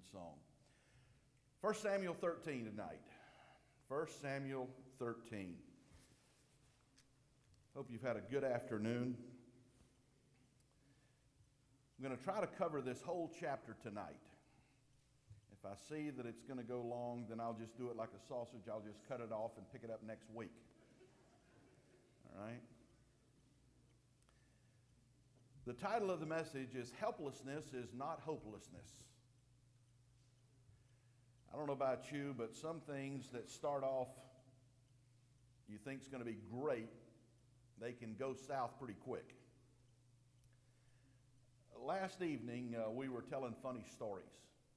good song. 1 Samuel 13 tonight. 1 Samuel 13. Hope you've had a good afternoon. I'm going to try to cover this whole chapter tonight. If I see that it's going to go long, then I'll just do it like a sausage. I'll just cut it off and pick it up next week. All right? The title of the message is Helplessness is Not Hopelessness. I don't know about you, but some things that start off you think is going to be great, they can go south pretty quick. Last evening, we were telling funny stories.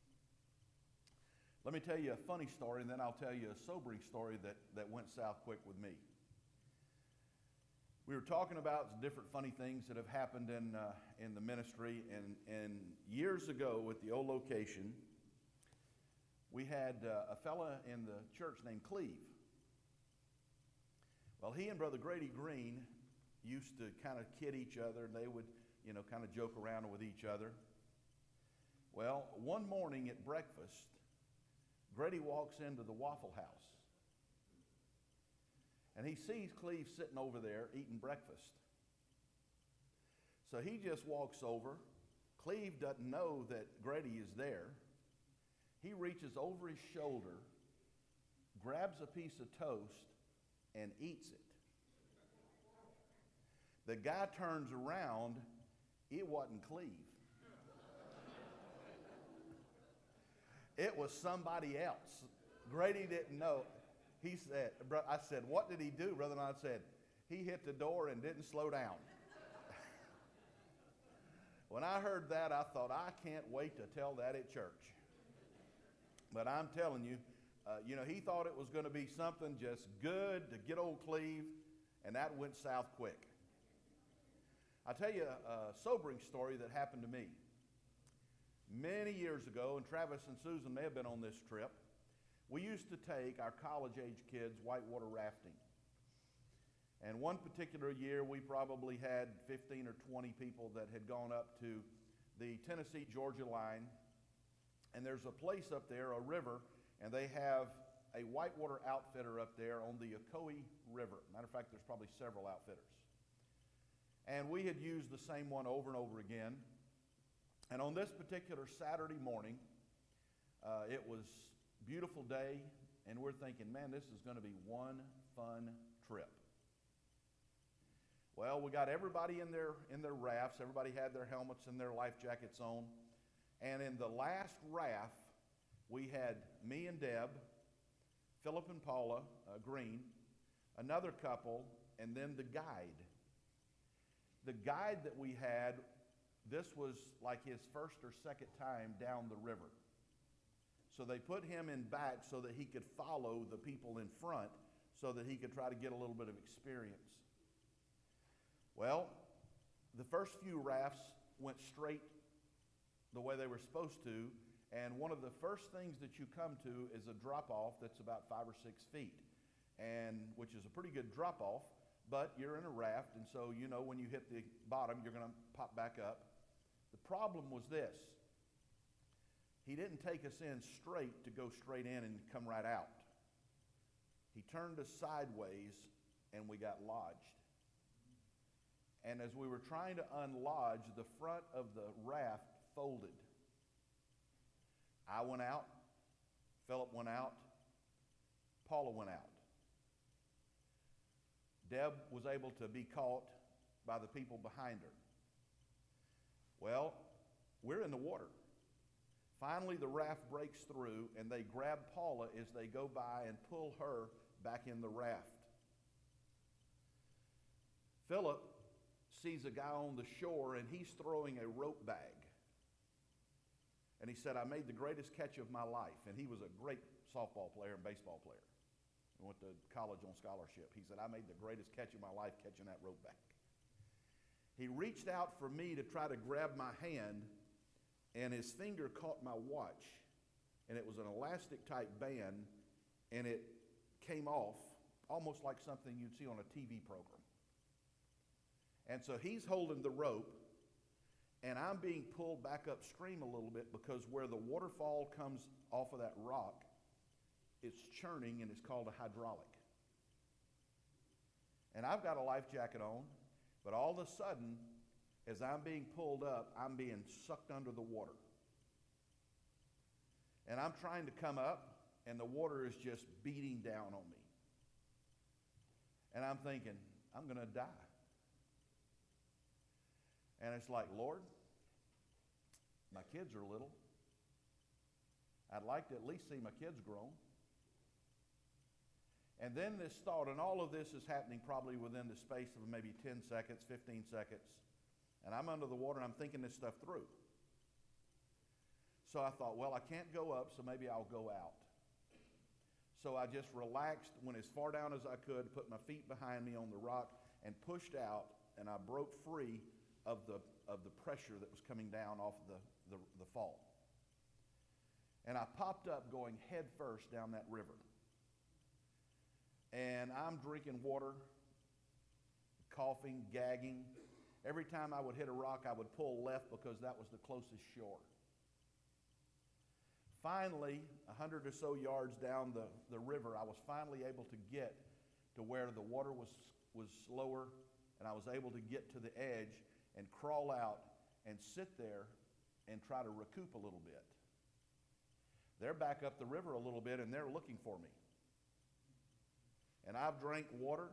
Let me tell you a funny story, and then I'll tell you a sobering story that went south quick with me. We were talking about different funny things that have happened in the ministry, and years ago at the old location, we had a fella in the church named Cleve. Well, he and Brother Grady Green used to kind of kid each other. They would, kind of joke around with each other. Well, one morning at breakfast, Grady walks into the Waffle House. And he sees Cleve sitting over there eating breakfast. So he just walks over. Cleve doesn't know that Grady is there. He reaches over his shoulder, grabs a piece of toast, and eats it. The guy turns around. It wasn't Cleve. It was somebody else. Grady didn't know. He said, I said, what did he do? Brother and I said, he hit the door and didn't slow down. When I heard that, I thought, I can't wait to tell that at church. But I'm telling you, he thought it was going to be something just good to get old Cleve, and that went south quick. I'll tell you a sobering story that happened to me. Many years ago, and Travis and Susan may have been on this trip, we used to take our college-age kids whitewater rafting. And one particular year, we probably had 15 or 20 people that had gone up to the Tennessee-Georgia line. And there's a place up there, a river, and they have a whitewater outfitter up there on the Ocoee River. Matter of fact, there's probably several outfitters. And we had used the same one over and over again. And on this particular Saturday morning, it was a beautiful day, and we're thinking, man, this is going to be one fun trip. Well, we got everybody in their rafts. Everybody had their helmets and their life jackets on. And in the last raft, we had me and Deb, Philip and Paula Green, another couple, and then the guide. The guide that we had, this was like his first or second time down the river. So they put him in back so that he could follow the people in front so that he could try to get a little bit of experience. Well, the first few rafts went straight the way they were supposed to, and one of the first things that you come to is a drop-off that's about 5 or 6 feet, and which is a pretty good drop-off, but you're in a raft, and so when you hit the bottom, you're going to pop back up. The problem was this. He didn't take us in straight to go straight in and come right out. He turned us sideways, and we got lodged. And as we were trying to unlodge, the front of the raft folded. I went out, Philip went out, Paula went out. Deb was able to be caught by the people behind her. Well, we're in the water. Finally, the raft breaks through, and they grab Paula as they go by and pull her back in the raft. Philip sees a guy on the shore, and he's throwing a rope bag. And he said, I made the greatest catch of my life. And he was a great softball player and baseball player. He went to college on scholarship. He said, I made the greatest catch of my life catching that rope bag. He reached out for me to try to grab my hand, and his finger caught my watch. And it was an elastic-type band, and it came off almost like something you'd see on a TV program. And so he's holding the rope, And I'm being pulled back upstream a little bit because where the waterfall comes off of that rock, it's churning and it's called a hydraulic. And I've got a life jacket on, but all of a sudden, as I'm being pulled up, I'm being sucked under the water. And I'm trying to come up, and the water is just beating down on me. And I'm thinking, I'm going to die. And it's like, Lord, my kids are little. I'd like to at least see my kids grown. And then this thought, and all of this is happening probably within the space of maybe 10 seconds, 15 seconds. And I'm under the water, and I'm thinking this stuff through. So I thought, well, I can't go up, so maybe I'll go out. So I just relaxed, went as far down as I could, put my feet behind me on the rock, and pushed out, and I broke free of the pressure that was coming down off the fall. And I popped up going head first down that river. And I'm drinking water, coughing, gagging. Every time I would hit a rock, I would pull left because that was the closest shore. Finally, 100 or so yards down the river, I was finally able to get to where the water was slower, and I was able to get to the edge and crawl out and sit there and try to recoup a little bit. They're back up the river a little bit, and they're looking for me. And I've drank water.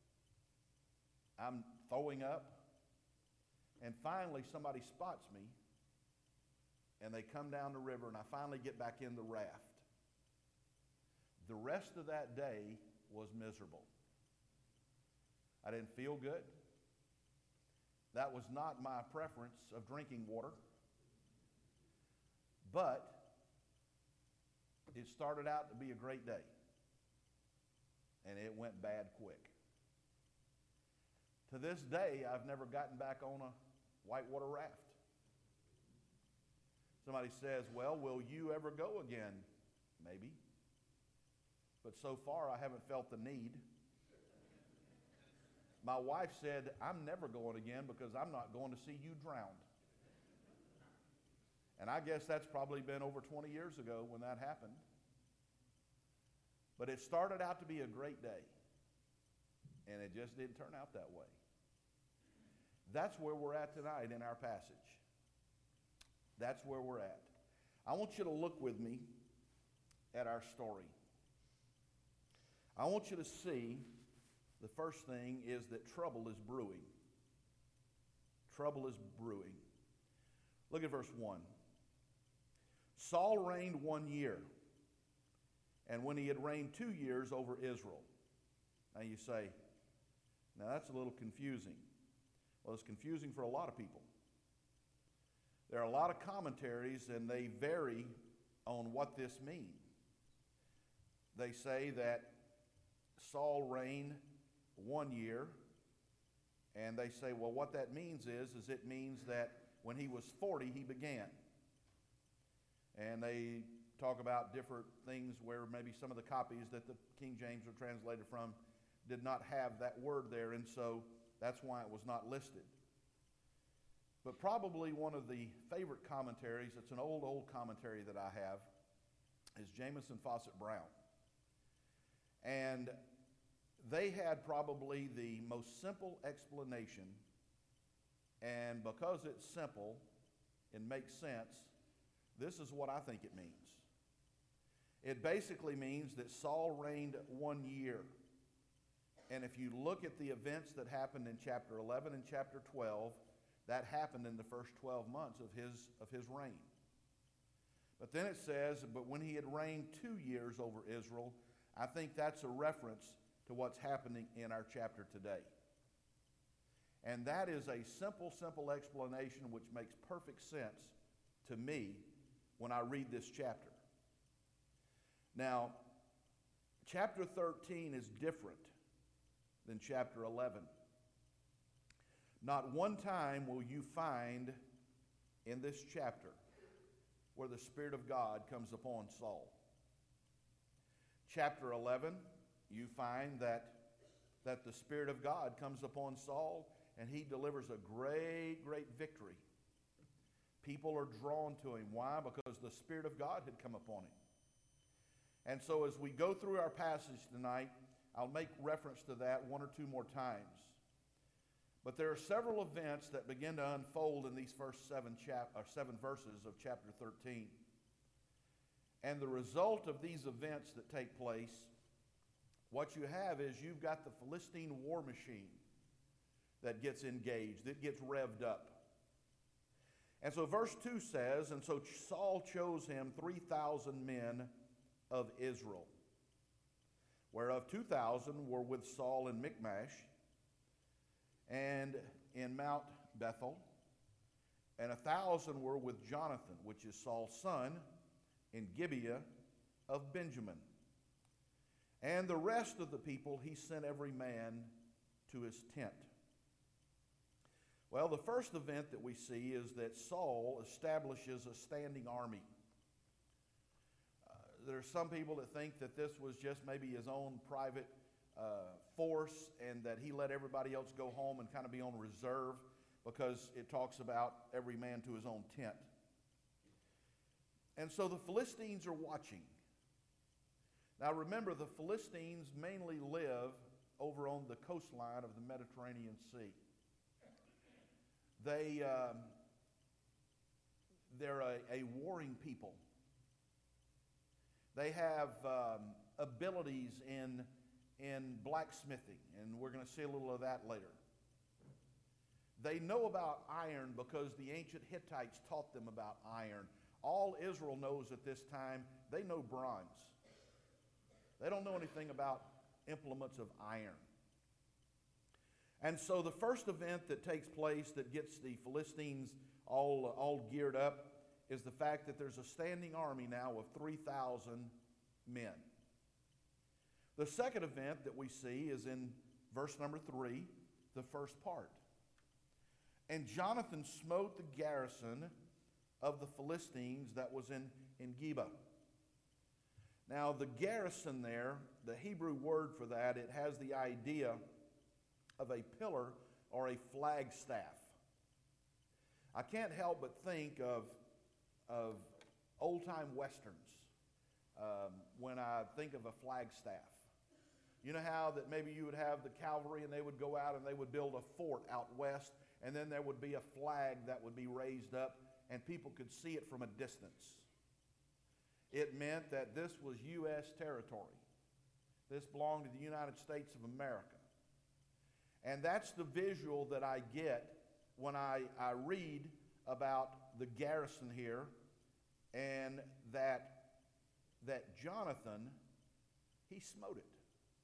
I'm throwing up. And finally, somebody spots me, and they come down the river, and I finally get back in the raft. The rest of that day was miserable. I didn't feel good. That was not my preference of drinking water. But it started out to be a great day. And it went bad quick. To this day, I've never gotten back on a whitewater raft. Somebody says, well, will you ever go again? Maybe. But so far, I haven't felt the need. My wife said, I'm never going again because I'm not going to see you drowned. And I guess that's probably been over 20 years ago when that happened. But it started out to be a great day. And it just didn't turn out that way. That's where we're at tonight in our passage. That's where we're at. I want you to look with me at our story. I want you to see the first thing is that trouble is brewing. Trouble is brewing. Look at verse 1. Saul reigned 1 year, and when he had reigned 2 years over Israel. Now you say, now that's a little confusing. Well, it's confusing for a lot of people. There are a lot of commentaries, and they vary on what this means. They say that Saul reigned 1 year, and they say, well, what that means is it means that when he was 40, he began. And they talk about different things where maybe some of the copies that the King James were translated from did not have that word there, and so that's why it was not listed. But probably one of the favorite commentaries, it's an old commentary that I have, is Jamieson Fausset Brown. And they had probably the most simple explanation, and because it's simple and makes sense, this is what I think it means. It basically means that Saul reigned 1 year. And if you look at the events that happened in chapter 11 and chapter 12, that happened in the first 12 months of his reign. But then it says, but when he had reigned 2 years over Israel, I think that's a reference to what's happening in our chapter today. And that is a simple explanation which makes perfect sense to me when I read this chapter. Now, chapter 13 is different than chapter 11. Not one time will you find in this chapter where the Spirit of God comes upon Saul. Chapter 11, you find that the Spirit of God comes upon Saul, and he delivers a great victory People are drawn to him. Why? Because the Spirit of God had come upon him. And so as we go through our passage tonight, I'll make reference to that one or two more times. But there are several events that begin to unfold in these first seven verses of chapter 13. And the result of these events that take place, what you have is you've got the Philistine war machine that gets engaged, it gets revved up. And so verse 2 says, and so Saul chose him 3,000 men of Israel, whereof 2,000 were with Saul in Michmash, and in Mount Bethel, and 1,000 were with Jonathan, which is Saul's son, in Gibeah of Benjamin. And the rest of the people he sent every man to his tent. Well, the first event that we see is that Saul establishes a standing army. There are some people that think that this was just maybe his own private force and that he let everybody else go home and kind of be on reserve because it talks about every man to his own tent. And so the Philistines are watching. Now remember, the Philistines mainly live over on the coastline of the Mediterranean Sea. They're a warring people. They have abilities in blacksmithing, and we're going to see a little of that later. They know about iron because the ancient Hittites taught them about iron. All Israel knows at this time, they know bronze. They don't know anything about implements of iron. And so the first event that takes place that gets the Philistines all geared up is the fact that there's a standing army now of 3,000 men. The second event that we see is in verse number 3, the first part. And Jonathan smote the garrison of the Philistines that was in Geba. Now the garrison there, the Hebrew word for that, it has the idea of a pillar or a flagstaff. I can't help but think of old-time westerns when I think of a flagstaff. You know how that maybe you would have the cavalry and they would go out and they would build a fort out west, and then there would be a flag that would be raised up and people could see it from a distance. It meant that this was U.S. territory. This belonged to the United States of America. And that's the visual that I get when I read about the garrison here, and that Jonathan, he smote it.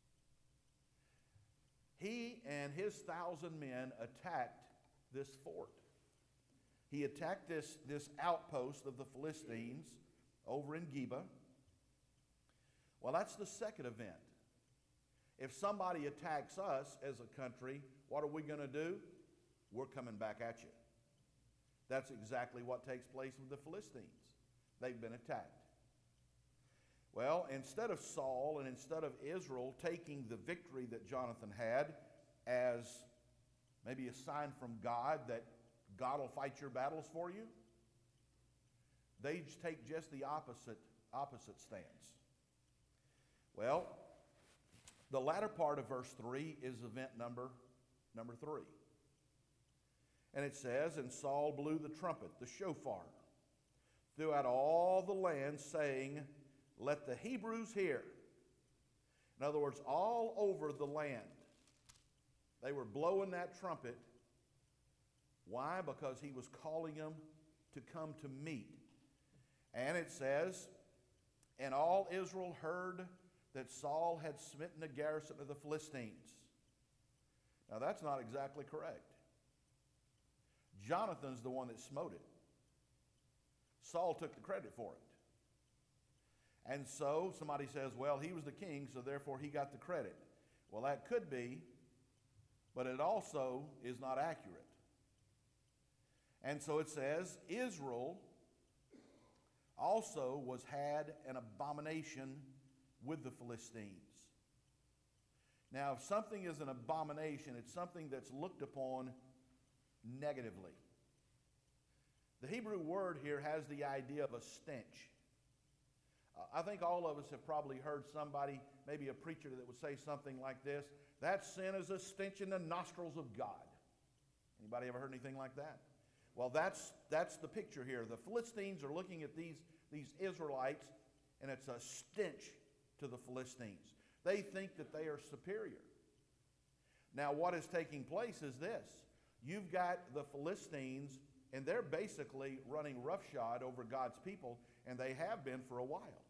He and his 1,000 men attacked this fort. He attacked this outpost of the Philistines over in Geba. Well, that's the second event. If somebody attacks us as a country, what are we going to do? We're coming back at you. That's exactly what takes place with the Philistines. They've been attacked. Well, instead of Saul and instead of Israel taking the victory that Jonathan had as maybe a sign from God that God will fight your battles for you, they take just the opposite stance. Well, the latter part of verse 3 is event number 3. And it says, and Saul blew the trumpet, the shofar, throughout all the land, saying, let the Hebrews hear. In other words, all over the land, they were blowing that trumpet. Why? Because he was calling them to come to meet. And it says, and all Israel heard that Saul had smitten the garrison of the Philistines. Now that's not exactly correct. Jonathan's the one that smote it. Saul took the credit for it. And so somebody says, well, he was the king, so therefore he got the credit. Well, that could be, but it also is not accurate. And so it says, Israel also had an abomination with the Philistines. Now, if something is an abomination, it's something that's looked upon negatively. The Hebrew word here has the idea of a stench. I think all of us have probably heard somebody, maybe a preacher, that would say something like this: that sin is a stench in the nostrils of God. Anybody ever heard anything like that? Well, that's the picture here. The Philistines are looking at these Israelites, and it's a stench to the Philistines. They think that they are superior. Now, what is taking place is this. You've got the Philistines, and they're basically running roughshod over God's people, and they have been for a while.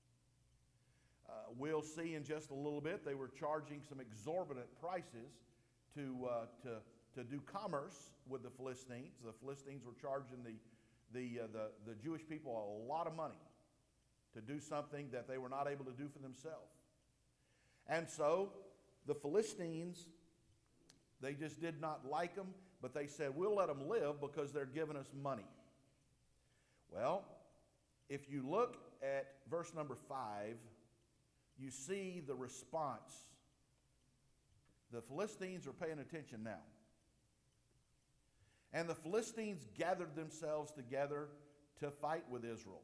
We'll see in just a little bit, they were charging some exorbitant prices to do commerce with the Philistines. The Philistines were charging the Jewish people a lot of money to do something that they were not able to do for themselves. And so the Philistines, they just did not like them, but they said, we'll let them live because they're giving us money. Well, if you look at verse number 5, you see the response. The Philistines are paying attention now. And the Philistines gathered themselves together to fight with Israel.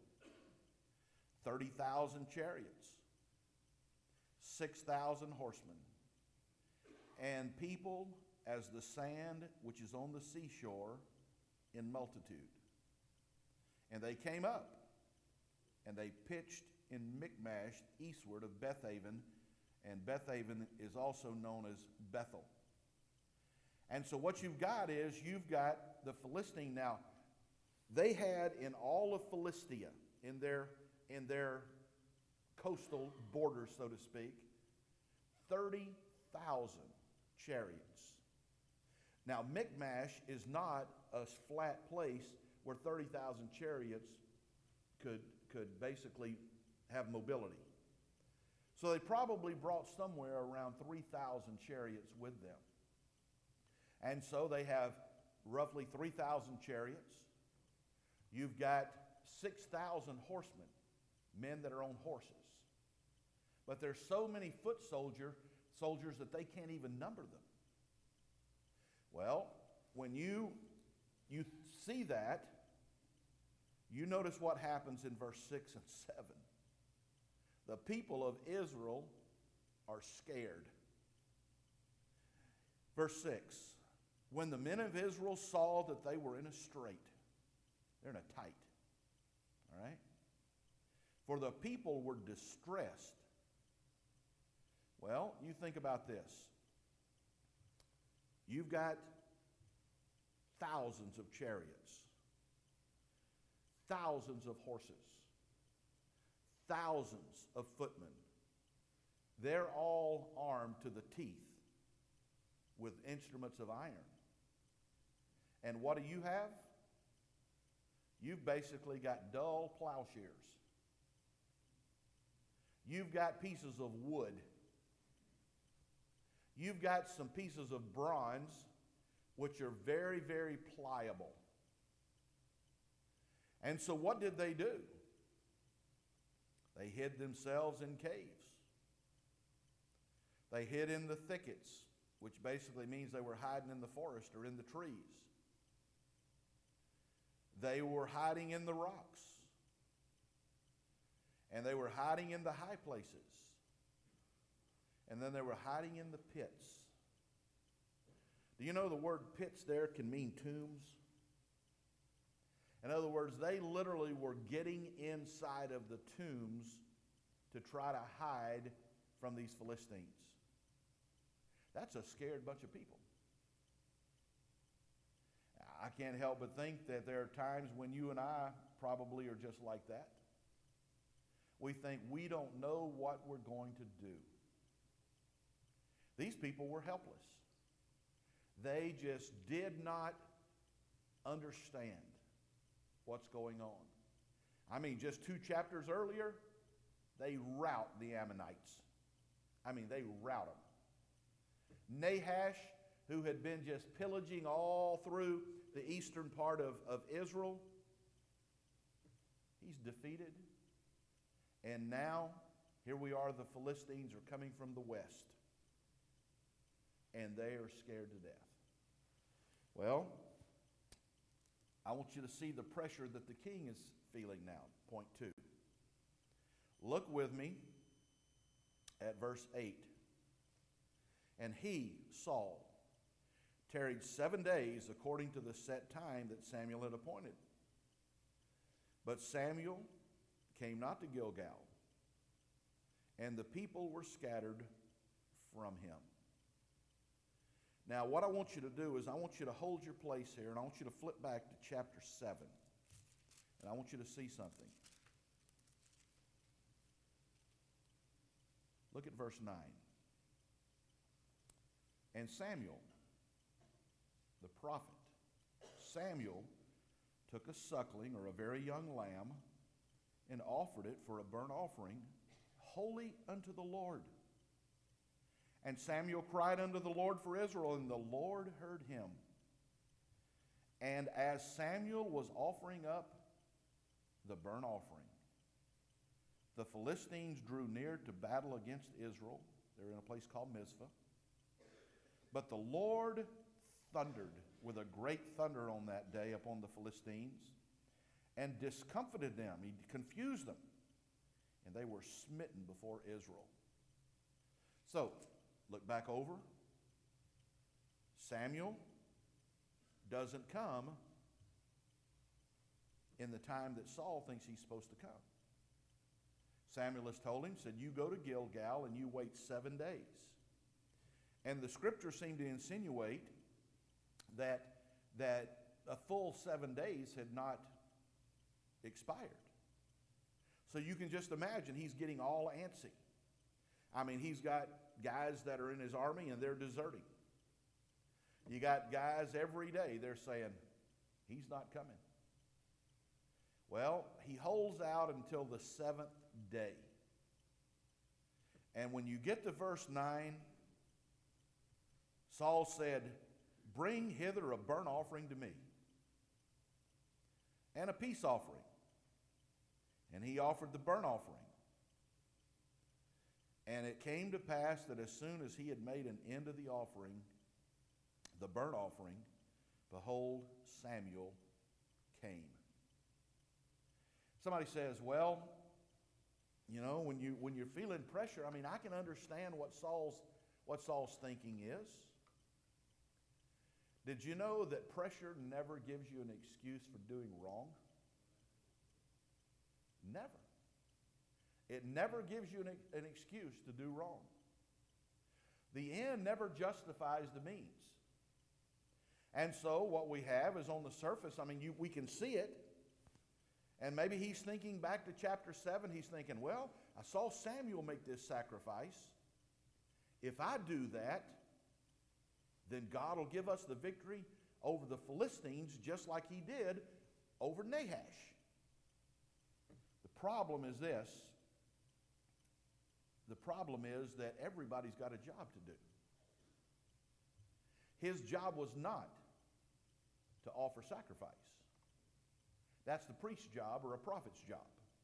30,000 chariots, 6,000 horsemen, and people as the sand which is on the seashore in multitude. And they came up, and they pitched in Michmash eastward of Bethaven, and Bethaven is also known as Bethel. And so what you've got is, you've got the Philistine. Now, they had in all of Philistia, in their coastal borders, so to speak, 30,000 chariots. Now, Michmash is not a flat place where 30,000 chariots could basically have mobility. So they probably brought somewhere around 3,000 chariots with them. And so they have roughly 3,000 chariots. You've got 6,000 horsemen, men that are on horses. But there's so many foot soldiers that they can't even number them. Well, when you see that, you notice what happens in verse 6 and 7. The people of Israel are scared. Verse 6, when the men of Israel saw that they were in a strait, they're in a tight, all right? For the people were distressed. Well, you think about this. You've got thousands of chariots, thousands of horses, thousands of footmen. They're all armed to the teeth with instruments of iron. And what do you have? You've basically got dull plowshares. You've got pieces of wood. You've got some pieces of bronze, which are very, very pliable. And so what did they do? They hid themselves in caves. They hid in the thickets, which basically means they were hiding in the forest or in the trees. They were hiding in the rocks. And they were hiding in the high places. And then they were hiding in the pits. Do you know the word pits there can mean tombs? In other words, they literally were getting inside of the tombs to try to hide from these Philistines. That's a scared bunch of people. I can't help but think that there are times when you and I probably are just like that. We think we don't know what we're going to do. These people were helpless. They just did not understand what's going on. I mean, just 2 chapters earlier, they rout the Ammonites. I mean, they rout them. Nahash, who had been just pillaging all through the eastern part of Israel, he's defeated. And now, here we are, the Philistines are coming from the west. And they are scared to death. Well, I want you to see the pressure that the king is feeling now. Point 2. Look with me at verse 8. And he, Saul, tarried 7 days according to the set time that Samuel had appointed. But Samuel came not to Gilgal, and the people were scattered from him. Now, what I want you to do is I want you to hold your place here, and I want you to flip back to chapter 7. And I want you to see something. Look at verse 9. And Samuel, the prophet, Samuel took a suckling or a very young lamb and offered it for a burnt offering, holy unto the Lord. And Samuel cried unto the Lord for Israel, and the Lord heard him. And as Samuel was offering up the burnt offering, the Philistines drew near to battle against Israel. They're in a place called Mizpah. But the Lord thundered with a great thunder on that day upon the Philistines and discomfited them. He confused them, and they were smitten before Israel. So, look back over. Samuel doesn't come in the time that Saul thinks he's supposed to come. Samuel has told him, said, you go to Gilgal and you wait 7 days. And the scriptures seem to insinuate that a full 7 days had not expired. So you can just imagine he's getting all antsy. I mean, he's got guys that are in his army and they're deserting. You got guys every day, they're saying, he's not coming. Well, he holds out until the 7th day. And when you get to verse 9, Saul said, bring hither a burnt offering to me, and a peace offering. And he offered the burnt offering. And it came to pass that as soon as he had made an end of the offering, the burnt offering, behold, Samuel came. Somebody says, well, you know, when you're feeling pressure, I mean, I can understand what Saul's thinking is. Did you know that pressure never gives you an excuse for doing wrong? Never. It never gives you an excuse to do wrong. The end never justifies the means. And so what we have is on the surface, I mean, we can see it. And maybe he's thinking back to chapter 7, he's thinking, well, I saw Samuel make this sacrifice. If I do that, then God will give us the victory over the Philistines just like he did over Nahash. The problem is this. The problem is that everybody's got a job to do. His job was not to offer sacrifice. That's the priest's job or a prophet's job.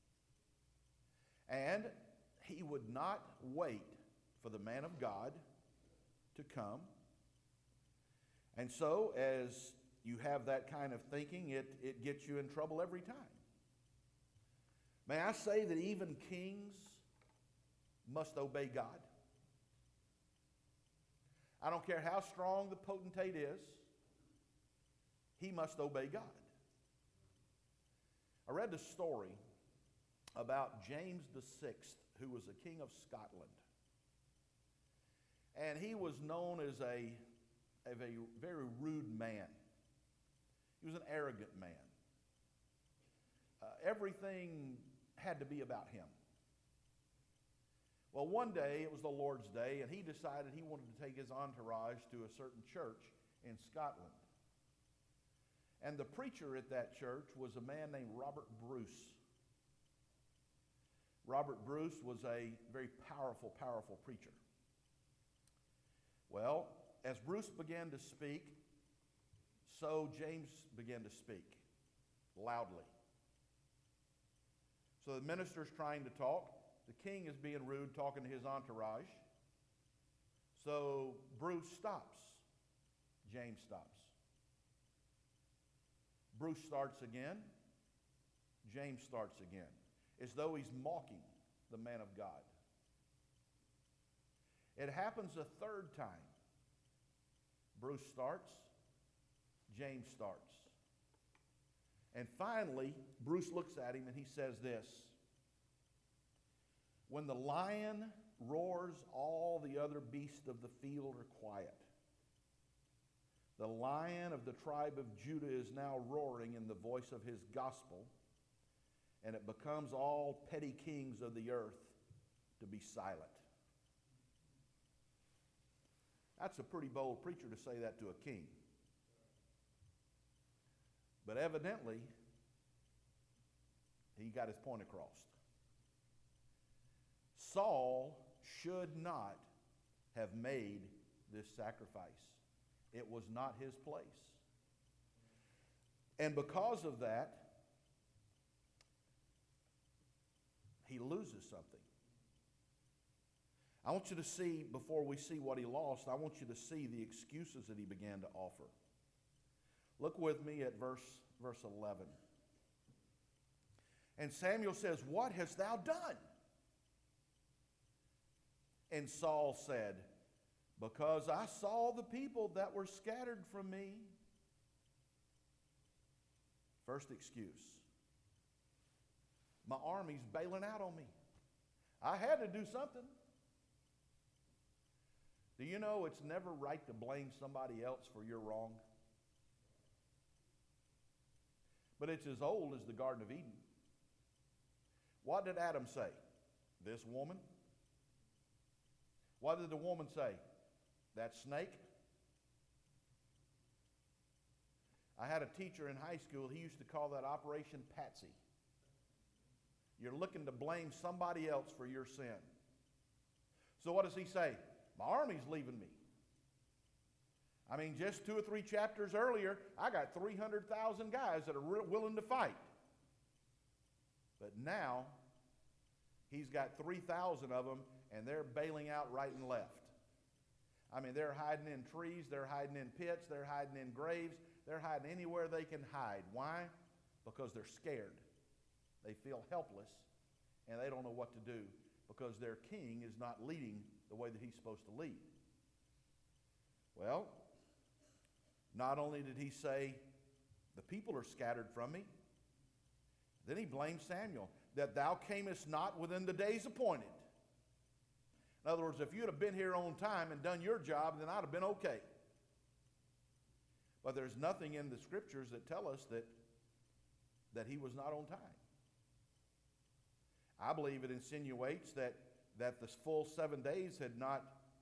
And he would not wait for the man of God to come. And so, as you have that kind of thinking, it gets you in trouble every time. May I say that even kings must obey God? I don't care how strong the potentate is, he must obey God. I read the story about James VI, who was a king of Scotland. And he was known as a very rude man. He was an arrogant man. Everything had to be about him. Well, one day, it was the Lord's Day, and he decided he wanted to take his entourage to a certain church in Scotland. And the preacher at that church was a man named Robert Bruce. Robert Bruce was a very powerful, powerful preacher. Well, as Bruce began to speak, so James began to speak loudly. So the minister's trying to talk. The king is being rude, talking to his entourage. So Bruce stops. James stops. Bruce starts again. James starts again. As though he's mocking the man of God. It happens a third time. Bruce starts. James starts. And finally, Bruce looks at him and he says this: when the lion roars, all the other beasts of the field are quiet. The Lion of the tribe of Judah is now roaring in the voice of his gospel, and it becomes all petty kings of the earth to be silent. That's a pretty bold preacher to say that to a king. But evidently, he got his point across. Saul should not have made this sacrifice. It was not his place. And because of that, he loses something. I want you to see, before we see what he lost, I want you to see the excuses that he began to offer. Look with me at verse 11. And Samuel says, "What hast thou done?" And Saul said, "Because I saw the people that were scattered from me." First excuse. My army's bailing out on me. I had to do something. Do you know it's never right to blame somebody else for your wrong? But it's as old as the Garden of Eden. What did Adam say? This woman? What did the woman say? That snake? I had a teacher in high school, he used to call that Operation Patsy. You're looking to blame somebody else for your sin. So what does he say? My army's leaving me. I mean, just 2 or 3 chapters earlier, I got 300,000 guys that are willing to fight. But now, he's got 3,000 of them, and they're bailing out right and left. I mean, they're hiding in trees, they're hiding in pits, they're hiding in graves, they're hiding anywhere they can hide. Why? Because they're scared. They feel helpless, and they don't know what to do because their king is not leading the way that he's supposed to lead. Well, not only did he say, the people are scattered from me, then he blamed Samuel, that thou camest not within the days appointed. In other words, if you'd have been here on time and done your job, then I'd have been okay. But there's nothing in the scriptures that tell us that he was not on time. I believe it insinuates that the full 7 days had not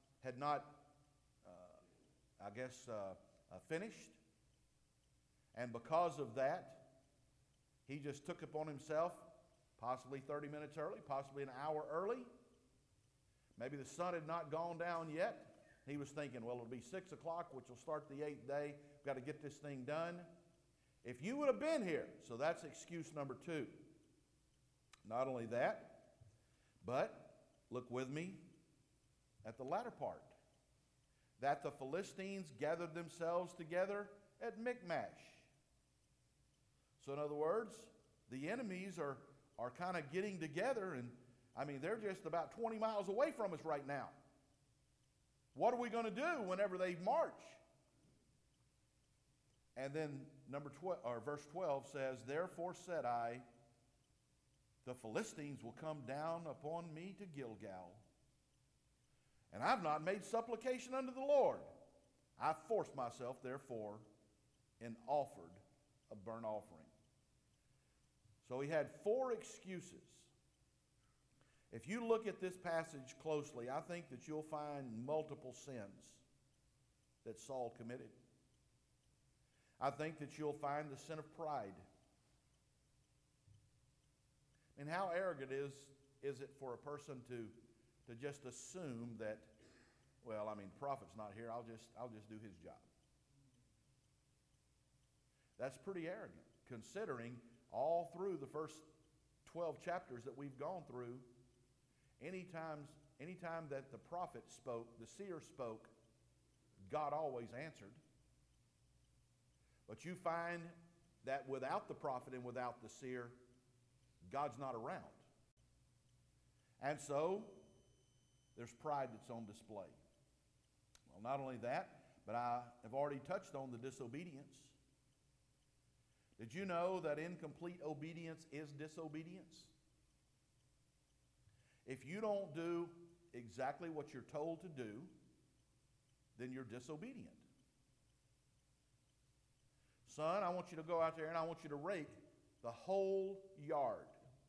finished. And because of that, he just took upon himself, possibly 30 minutes early, possibly an hour early. Maybe the sun had not gone down yet. He was thinking, well, it'll be 6 o'clock, which will start the 8th day. We've got to get this thing done. If you would have been here, so that's excuse number 2. Not only that, but look with me at the latter part. That the Philistines gathered themselves together at Michmash. So in other words, the enemies are kind of getting together, and I mean, they're just about 20 miles away from us right now. What are we going to do whenever they march? And then verse 12 says, "Therefore said I, the Philistines will come down upon me to Gilgal. And I've not made supplication unto the Lord. I forced myself, therefore, and offered a burnt offering." So he had 4 excuses. If you look at this passage closely, I think that you'll find multiple sins that Saul committed. I think that you'll find the sin of pride. And how arrogant is it for a person to just assume that, well, I mean, the prophet's not here, I'll just do his job. That's pretty arrogant, considering all through the first 12 chapters that we've gone through, anytime that the prophet spoke, the seer spoke, God always answered. But you find that without the prophet and without the seer, God's not around. And so, there's pride that's on display. Well, not only that, but I have already touched on the disobedience. Did you know that incomplete obedience is disobedience? If you don't do exactly what you're told to do, then you're disobedient. Son, I want you to go out there and I want you to rake the whole yard.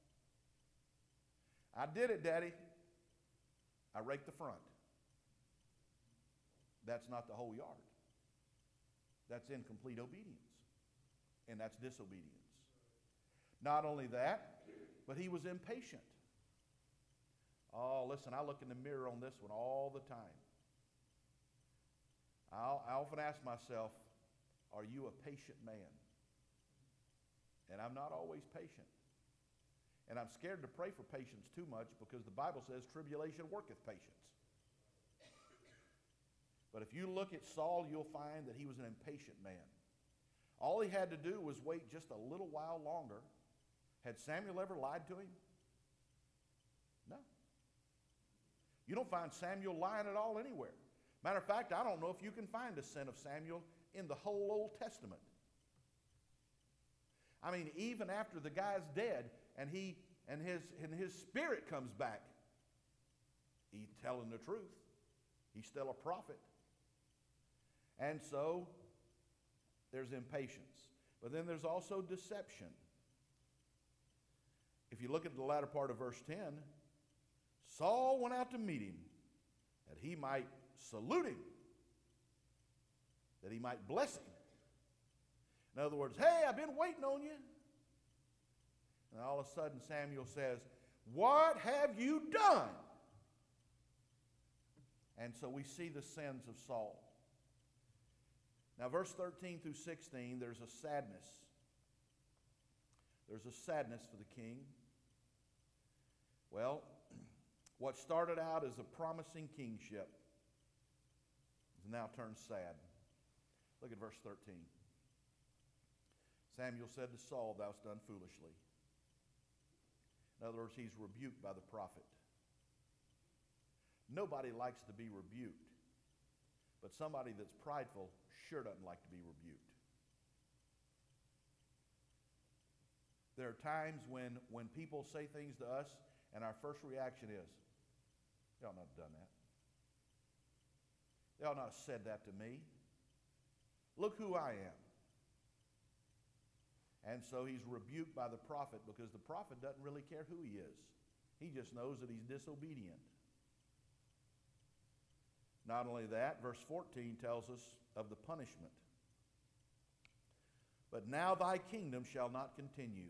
I did it, Daddy. I raked the front. That's not the whole yard. That's incomplete obedience. And that's disobedience. Not only that, but he was impatient. Oh, listen, I look in the mirror on this one all the time. I often ask myself, are you a patient man? And I'm not always patient. And I'm scared to pray for patience too much because the Bible says tribulation worketh patience. But if you look at Saul, you'll find that he was an impatient man. All he had to do was wait just a little while longer. Had Samuel ever lied to him? No. You don't find Samuel lying at all anywhere. Matter of fact, I don't know if you can find a sin of Samuel in the whole Old Testament. I mean, even after the guy's dead and his spirit comes back, he's telling the truth. He's still a prophet. And so, there's impatience. But then there's also deception. If you look at the latter part of verse 10, Saul went out to meet him, that he might salute him, that he might bless him. In other words, hey, I've been waiting on you. And all of a sudden Samuel says, what have you done? And so we see the sins of Saul. Now verse 13 through 16, there's a sadness. There's a sadness for the king. Well, what started out as a promising kingship has now turned sad. Look at verse 13. Samuel said to Saul, thou hast done foolishly. In other words, he's rebuked by the prophet. Nobody likes to be rebuked, but somebody that's prideful sure doesn't like to be rebuked. There are times when people say things to us and our first reaction is, they ought not have done that. They ought not have said that to me. Look who I am. And so he's rebuked by the prophet because the prophet doesn't really care who he is. He just knows that he's disobedient. Not only that, verse 14 tells us of the punishment. But now thy kingdom shall not continue.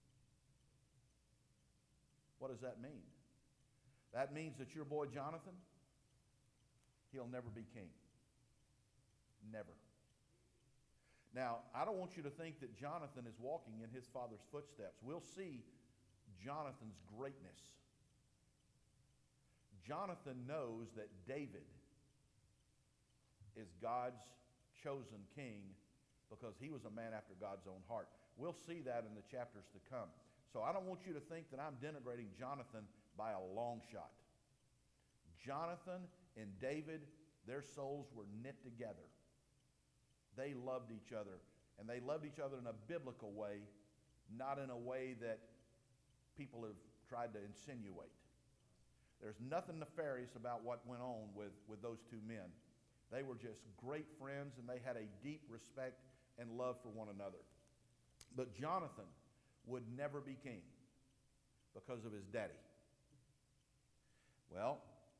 What does that mean? That means that your boy Jonathan, he'll never be king. Never. Now, I don't want you to think that Jonathan is walking in his father's footsteps. We'll see Jonathan's greatness. Jonathan knows that David is God's chosen king because he was a man after God's own heart. We'll see that in the chapters to come. So I don't want you to think that I'm denigrating Jonathan by a long shot. Jonathan and David, their souls were knit together. They loved each other, and they loved each other in a biblical way, not in a way that people have tried to insinuate. There's nothing nefarious about what went on with those two men. They were just great friends, and they had a deep respect and love for one another. But Jonathan would never be king because of his daddy. Well,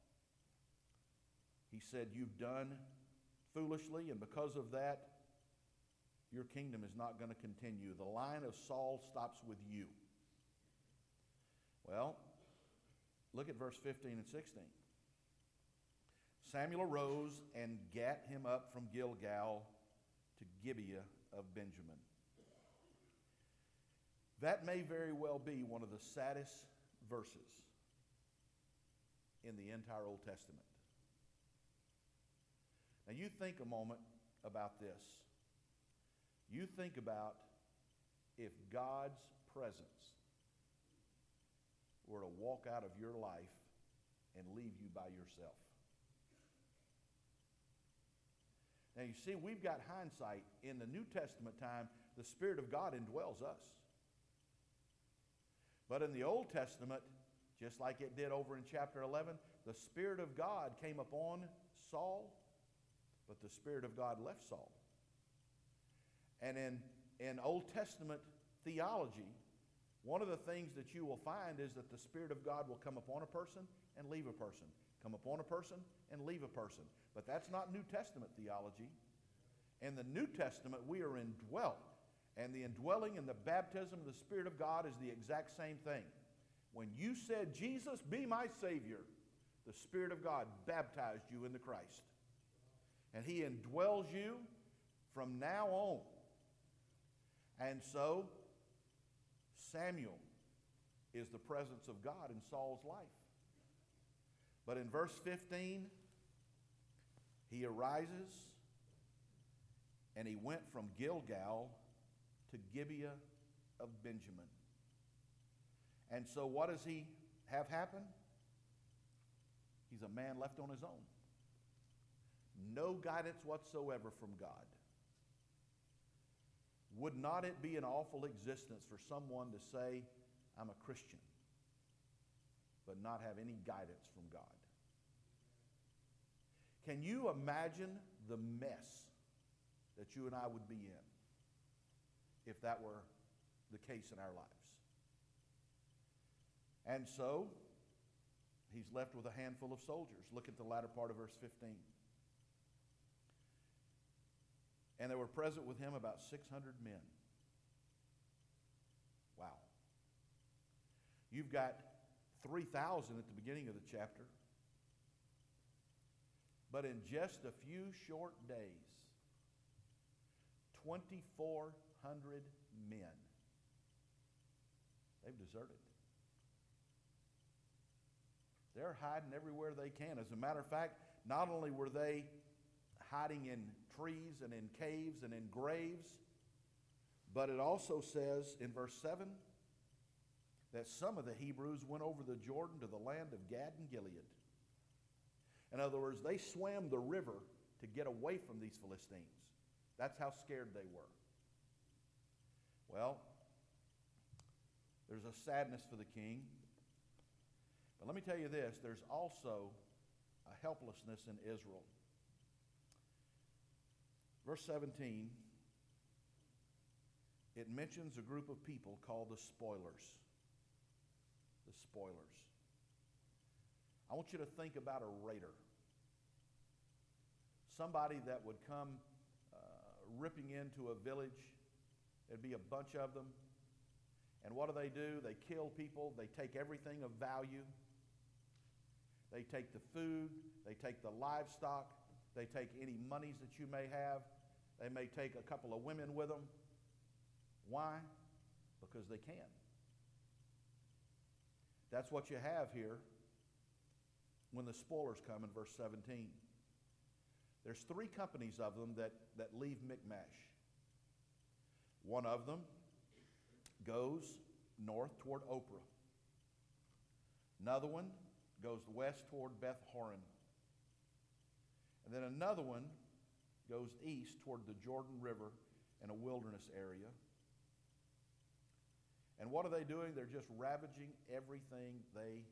he said, you've done foolishly, and because of that, your kingdom is not going to continue. The line of Saul stops with you. Well, look at verse 15 and 16. Samuel arose and gat him up from Gilgal to Gibeah of Benjamin. That may very well be one of the saddest verses in the entire Old Testament. Now you think a moment about this. You think about if God's presence were to walk out of your life and leave you by yourself. Now you see, we've got hindsight. In the New Testament time, the Spirit of God indwells us. But in the Old Testament, just like it did over in chapter 11, the Spirit of God came upon Saul, but the Spirit of God left Saul. And in Old Testament theology, one of the things that you will find is that the Spirit of God will come upon a person and leave a person. Come upon a person and leave a person. But that's not New Testament theology. In the New Testament, we are indwelt. And the indwelling and the baptism of the Spirit of God is the exact same thing. When you said, Jesus, be my Savior, the Spirit of God baptized you into Christ. And He indwells you from now on. And so, Samuel is the presence of God in Saul's life. But in verse 15, he arises and he went from Gilgal to Gibeah of Benjamin. And so what does he have happen? He's a man left on his own. No guidance whatsoever from God. Would not it be an awful existence for someone to say, I'm a Christian, but not have any guidance from God? Can you imagine the mess that you and I would be in if that were the case in our lives? And so, he's left with a handful of soldiers. Look at the latter part of verse 15. And there were present with him about 600 men. Wow. You've got 3,000 at the beginning of the chapter. But in just a few short days, 2,400 men, they've deserted. They're hiding everywhere they can. As a matter of fact, not only were they hiding in trees and in caves and in graves, but it also says in verse 7 that some of the Hebrews went over the Jordan to the land of Gad and Gilead. In other words, they swam the river to get away from these Philistines. That's how scared they were. Well, there's a sadness for the king. But let me tell you this, there's also a helplessness in Israel. Verse 17, it mentions a group of people called the spoilers. The spoilers. I want you to think about a raider. Somebody that would come ripping into a village. There'd be a bunch of them. And what do? They kill people. They take everything of value. They take the food. They take the livestock. They take any monies that you may have. They may take a couple of women with them. Why? Because they can. That's what you have here when the spoilers come in verse 17. There's 3 companies of them that leave Michmash. One of them goes north toward Ophrah. Another one goes west toward Beth Horon. And then another one goes east toward the Jordan River in a wilderness area. And what are they doing? They're just ravaging everything they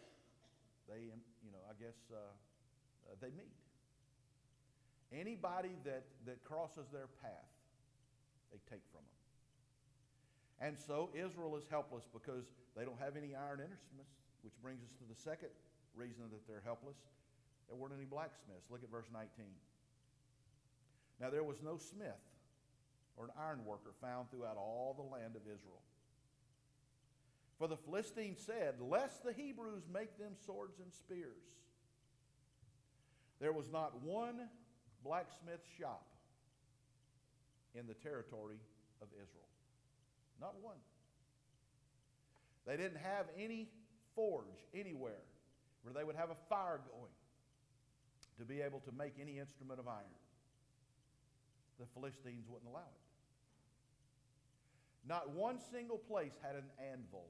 meet. Anybody that crosses their path, they take from them. And so Israel is helpless because they don't have any iron instruments, which brings us to the second reason that they're helpless. There weren't any blacksmiths. Look at verse 19. Now there was no smith or an iron worker found throughout all the land of Israel. For the Philistines said, lest the Hebrews make them swords and spears. There was not one blacksmith shop in the territory of Israel. Not one. They didn't have any forge anywhere where they would have a fire going to be able to make any instrument of iron. The Philistines wouldn't allow it. Not one single place had an anvil.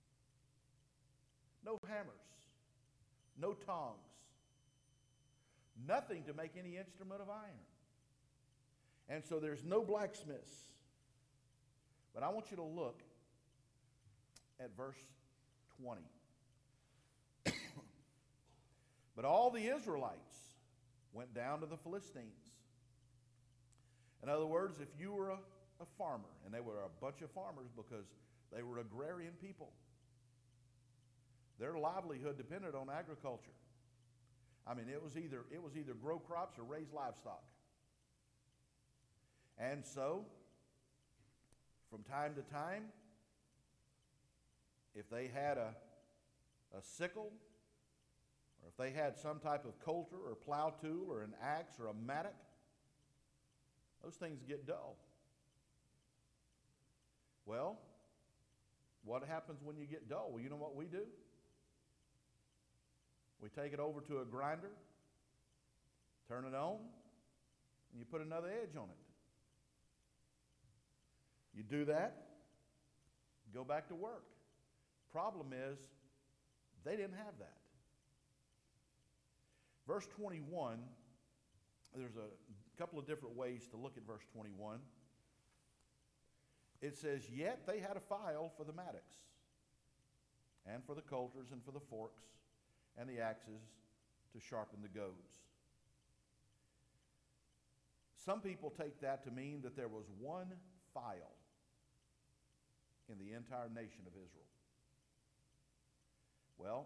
No hammers. No tongs. Nothing to make any instrument of iron. And so there's no blacksmiths. But I want you to look at verse 20. But all the Israelites went down to the Philistines. In other words, if you were a farmer, and they were a bunch of farmers because they were agrarian people. Their livelihood depended on agriculture. I mean, it was either grow crops or raise livestock. And so, from time to time, if they had a sickle, or if they had some type of coulter or plow tool or an axe or a mattock, those things get dull. Well, what happens when you get dull? Well, you know what we do? We take it over to a grinder, turn it on, and you put another edge on it. You do that, go back to work. Problem is, they didn't have that. Verse 21, there's a couple of different ways to look at verse 21. It says, yet they had a file for the mattocks, and for the coulters, and for the forks, and the axes to sharpen the goads. Some people take that to mean that there was one file in the entire nation of Israel. Well,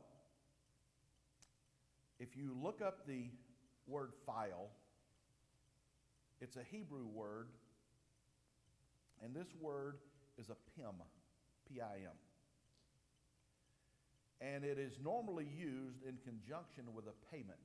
if you look up the word file, it's a Hebrew word, and this word is a pim, P-I-M. And it is normally used in conjunction with a payment.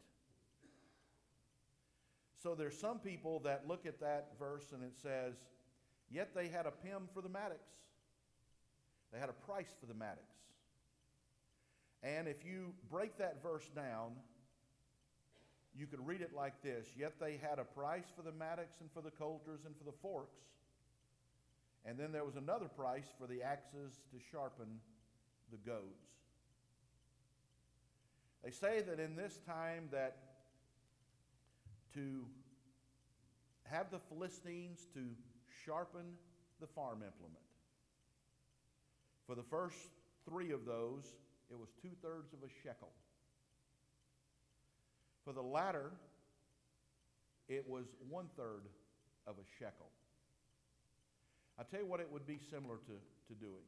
So there's some people that look at that verse and it says, yet they had a pim for the mattocks. They had a price for the mattocks. And if you break that verse down, you could read it like this, yet they had a price for the mattocks and for the coulters and for the forks. And then there was another price for the axes to sharpen the goads. They say that in this time that to have the Philistines to sharpen the farm implement. For the first 3 of those, it was 2/3 of a shekel. For the latter, it was 1/3 of a shekel. I'll tell you what it would be similar to doing.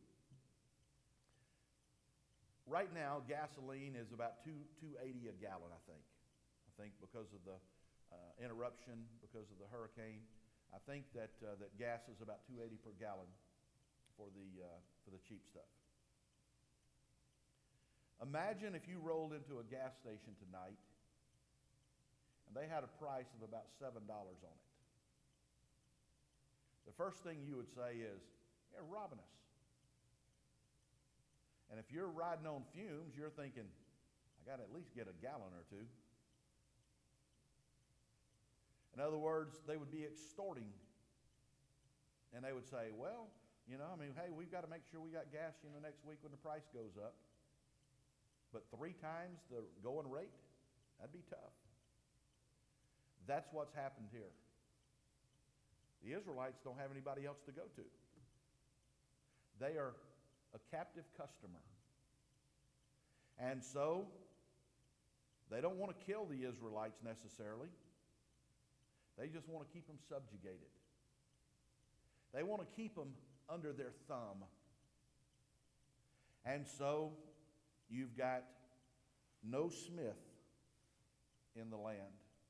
Right now, gasoline is about $2.80 a gallon, I think. I think because of the interruption, because of the hurricane, I think that gas is about $2.80 per gallon for the cheap stuff. Imagine if you rolled into a gas station tonight and they had a price of about $7 on it. The first thing you would say is, they're robbing us. And if you're riding on fumes, you're thinking, I got to at least get a gallon or two. In other words, they would be extorting. And they would say, well, hey, we've got to make sure we got gas, next week when the price goes up. But 3 times the going rate, that'd be tough. That's what's happened here. The Israelites don't have anybody else to go to. They are a captive customer. And so, they don't want to kill the Israelites necessarily. They just want to keep them subjugated. They want to keep them under their thumb. And so, you've got no smith in the land.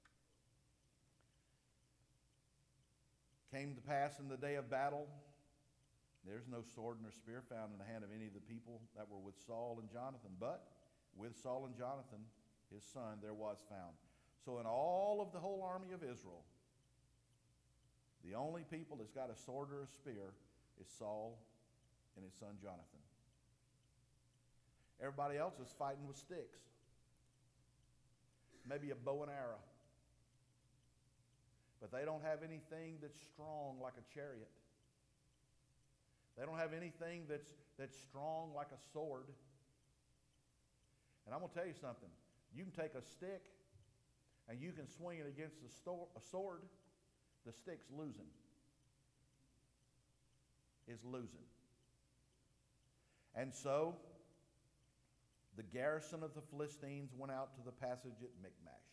Came to pass in the day of battle, there's no sword nor spear found in the hand of any of the people that were with Saul and Jonathan, but with Saul and Jonathan, his son, there was found. So in all of the whole army of Israel, the only people that's got a sword or a spear is Saul and his son Jonathan. Everybody else is fighting with sticks. Maybe a bow and arrow. But they don't have anything that's strong like a chariot. They don't have anything that's strong like a sword. And I'm going to tell you something. You can take a stick and you can swing it against a sword. The stick's losing. Is losing. And so, the garrison of the Philistines went out to the passage at Michmash.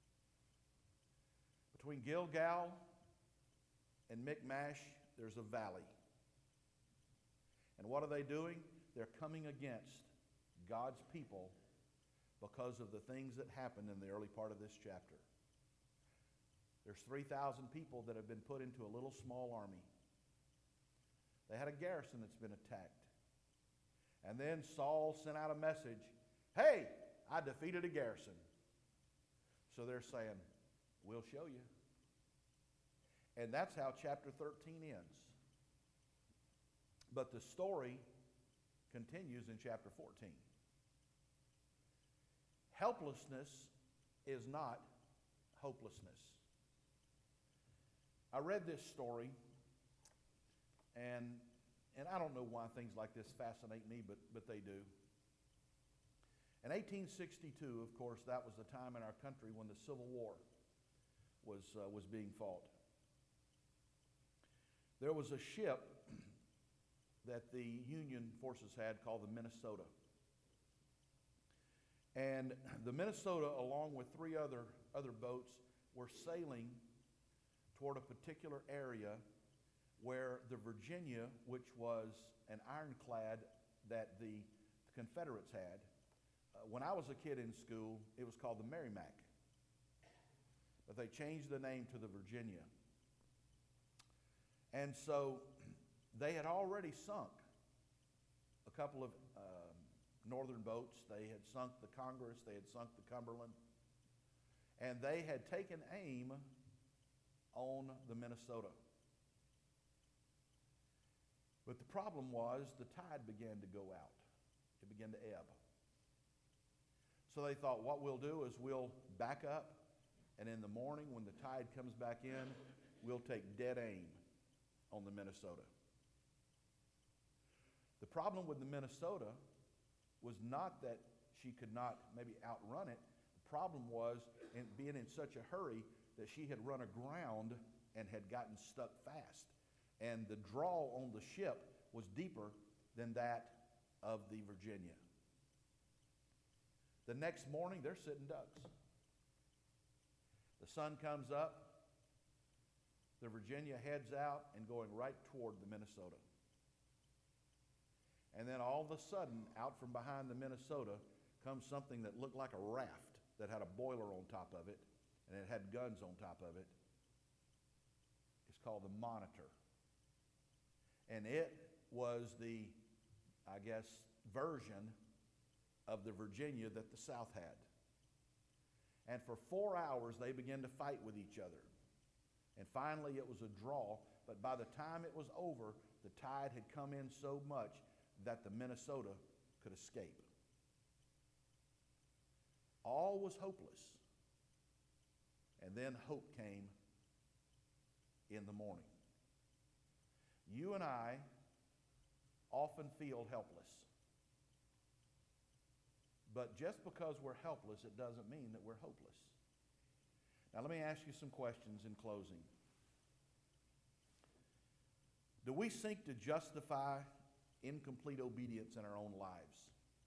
Between Gilgal and Michmash, there's a valley. And what are they doing? They're coming against God's people because of the things that happened in the early part of this chapter. There's 3,000 people that have been put into a little small army. They had a garrison that's been attacked. And then Saul sent out a message, hey, I defeated a garrison. So they're saying, we'll show you. And that's how chapter 13 ends. But the story continues in chapter 14. Helplessness is not hopelessness. I read this story, and I don't know why things like this fascinate me, but they do. In 1862, of course, that was the time in our country when the Civil War was being fought. There was a ship that the Union forces had called the Minnesota. And the Minnesota, along with three other boats, were sailing toward a particular area where the Virginia, which was an ironclad that the Confederates had. When I was a kid in school, it was called the Merrimack. But they changed the name to the Virginia. And so they had already sunk a couple of northern boats. They had sunk the Congress, they had sunk the Cumberland, and they had taken aim on the Minnesota. But the problem was the tide began to go out. It began to ebb. So they thought, what we'll do is we'll back up, and in the morning when the tide comes back in, we'll take dead aim on the Minnesota. The problem with the Minnesota was not that she could not maybe outrun it. The problem was in being in such a hurry that she had run aground and had gotten stuck fast. And the draw on the ship was deeper than that of the Virginia. The next morning, they're sitting ducks. The sun comes up. The Virginia heads out and going right toward the Minnesota. And then all of a sudden, out from behind the Minnesota, comes something that looked like a raft that had a boiler on top of it, and it had guns on top of it. It's called the Monitor. And it was the, I guess, version of the Virginia that the South had. And for 4 hours, they began to fight with each other. And finally, it was a draw, but by the time it was over, the tide had come in so much that the Minnesota could escape. All was hopeless. And then hope came in the morning. You and I often feel helpless. But just because we're helpless, it doesn't mean that we're hopeless. Now, let me ask you some questions in closing. Do we seek to justify incomplete obedience in our own lives?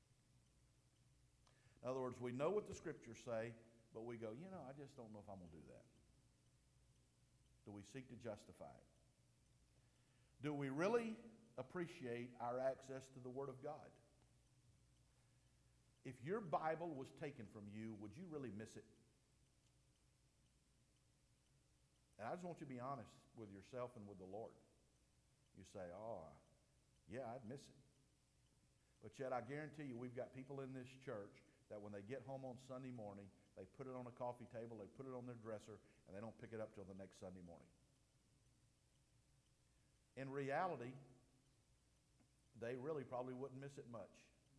In other words, we know what the scriptures say, but we go, I just don't know if I'm going to do that. Do we seek to justify it? Do we really appreciate our access to the Word of God? If your Bible was taken from you, would you really miss it? And I just want you to be honest with yourself and with the Lord. You say, yeah, I'd miss it. But yet I guarantee you we've got people in this church that when they get home on Sunday morning, they put it on a coffee table, they put it on their dresser, and they don't pick it up till the next Sunday morning. In reality, they really probably wouldn't miss it much.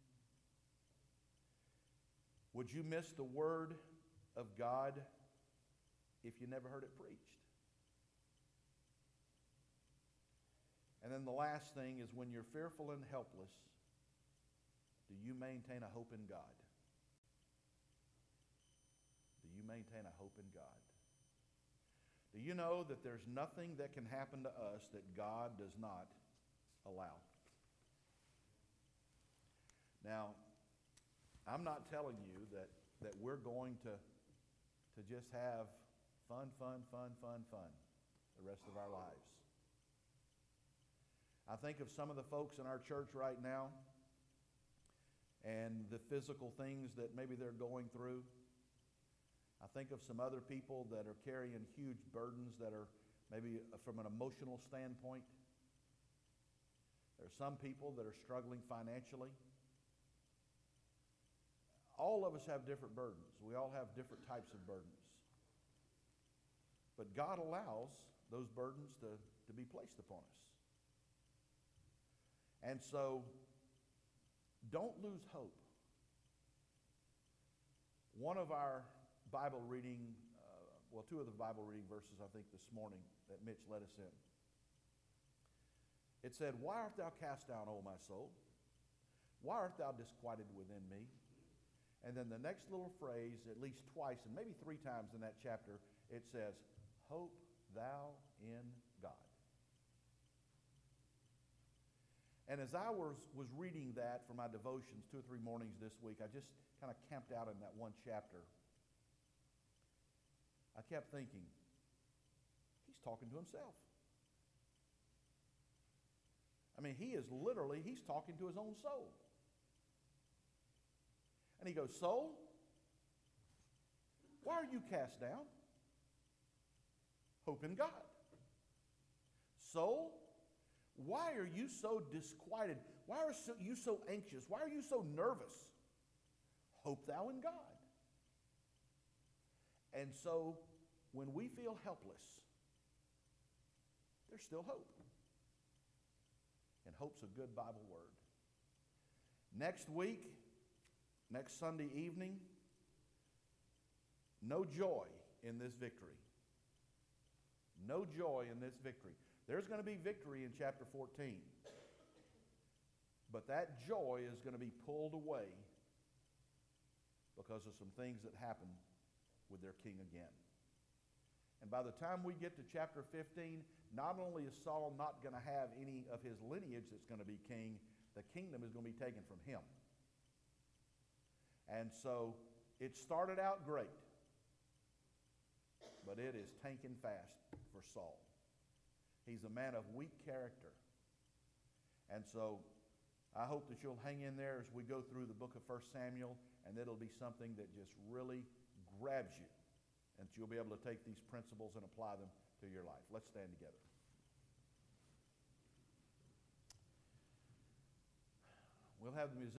Would you miss the Word of God if you never heard it preached? And then the last thing is, when you're fearful and helpless, do you maintain a hope in God? Do you maintain a hope in God? Do you know that there's nothing that can happen to us that God does not allow? Now, I'm not telling you that we're going to just have fun the rest of our lives. I think of some of the folks in our church right now and the physical things that maybe they're going through. I think of some other people that are carrying huge burdens that are maybe from an emotional standpoint. There are some people that are struggling financially. All of us have different burdens. We all have different types of burdens. But God allows those burdens to be placed upon us. And so, don't lose hope. One of our Bible reading, two of the Bible reading verses, I think, this morning that Mitch led us in. It said, "Why art thou cast down, O my soul? Why art thou disquieted within me?" And then the next little phrase, at least twice and maybe 3 times in that chapter, it says, "Hope thou in God." And as I was reading that for my devotions 2 or 3 mornings this week, I just kind of camped out in that one chapter. I kept thinking, he's talking to himself. I mean, he's talking to his own soul. And he goes, "Soul, why are you cast down? Hope in God. Soul, why are you so disquieted? Why are you so anxious? Why are you so nervous? Hope thou in God." And so, when we feel helpless, there's still hope. And hope's a good Bible word. Next week, next Sunday evening, no joy in this victory. No joy in this victory. There's going to be victory in chapter 14. But that joy is going to be pulled away because of some things that happen with their king again. And by the time we get to chapter 15, not only is Saul not going to have any of his lineage that's going to be king, the kingdom is going to be taken from him. And so it started out great, but it is tanking fast for Saul. He's a man of weak character. And so I hope that you'll hang in there as we go through the book of 1 Samuel, and it'll be something that just really grabs you, and that you'll be able to take these principles and apply them to your life. Let's stand together. We'll have the musicians